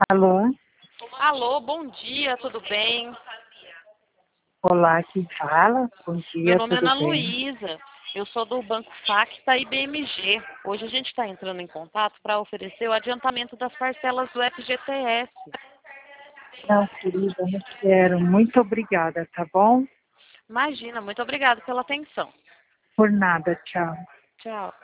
Alô? Alô, bom dia, tudo bem? Olá, quem fala? Bom Meu dia, nome é tudo Ana bem? Luísa, eu sou do Banco Facta e BMG. Hoje a gente está entrando em contato para oferecer o adiantamento das parcelas do FGTS. Não, querida, não quero. Muito obrigada, tá bom? Imagina, muito obrigada pela atenção. Por nada, tchau. Tchau.